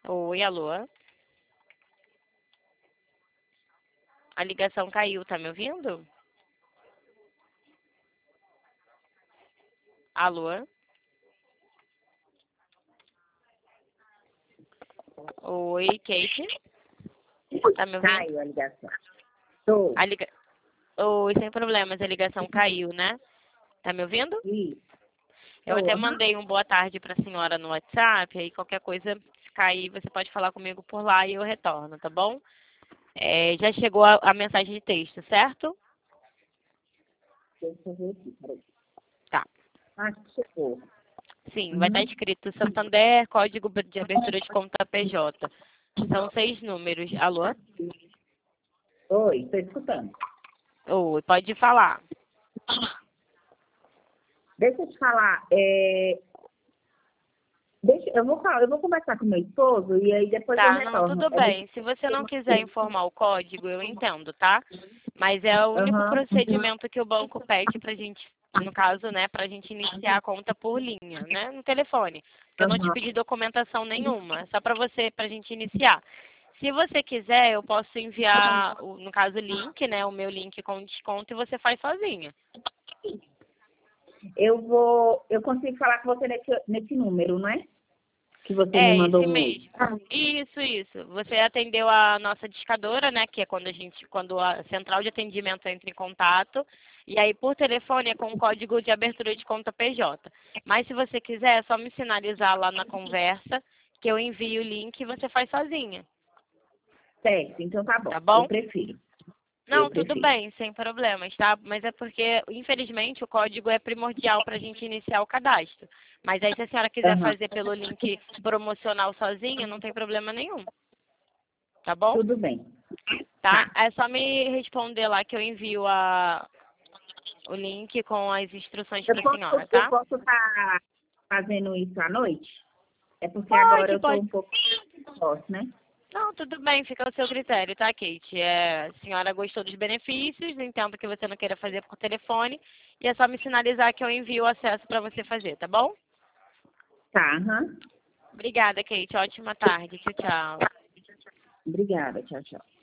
Oi, alô? A ligação caiu, tá me ouvindo? Alô? Oi, Kate? Tá me ouvindo? Caiu a ligação. Tô. A liga... Oi, sem problemas, a ligação caiu, né? Tá me ouvindo? Isso. Eu até Aham. mandei um boa tarde pra senhora no WhatsApp, aí qualquer coisa, se cair, você pode falar comigo por lá e eu retorno, tá bom? Já chegou a mensagem de texto, certo? Deixa eu ver aqui, peraí. Tá. Ah, chegou. Sim, vai estar Uhum. escrito Santander, código de abertura de conta PJ. São 6 números. Alô? Oi, estou escutando. Oi, pode falar. Deixa eu te falar. Eu vou conversar com meu esposo e aí depois eu Tá, não, retorno. tudo bem. Se você não quiser informar o código, eu entendo, tá? Mas é o único Aham. procedimento que o banco pede pra gente, no caso, né, pra gente iniciar a conta por linha, né, no telefone. Porque eu não te Aham. pedi documentação nenhuma, é só pra você, pra gente iniciar. Se você quiser, eu posso enviar, no caso, o link, né, o meu link com desconto e você faz sozinha. Eu consigo falar com você nesse número, não é? Que você me É, mandou esse um. mesmo. Isso. Você atendeu a nossa discadora, né? Que é quando a central de atendimento entra em contato. E aí, por telefone, é com o código de abertura de conta PJ. Mas se você quiser, é só me sinalizar lá na conversa, que eu envio o link e você faz sozinha. Certo, então tá Tá bom. Eu bom? prefiro. Eu Não, tudo prefiro. bem, sem problemas, tá? Mas é porque, infelizmente, o código é primordial para a gente iniciar o cadastro. Mas aí, se a senhora quiser Aham. fazer pelo link promocional sozinha, não tem problema nenhum. Tá bom? Tudo bem. Tá? Tá. É só me responder lá que eu envio o link com as instruções para a senhora, Eu tá? posso estar fazendo isso à noite? É porque agora Pode, eu tô pode. um pouco posso, né? Não, tudo bem, fica ao seu critério, tá, Kate? A senhora gostou dos benefícios, entendo que você não queira fazer por telefone, e é só me sinalizar que eu envio o acesso para você fazer, tá bom? Tá, aham. Obrigada, Kate. Ótima tarde. Tchau, tchau. Obrigada, tchau, tchau.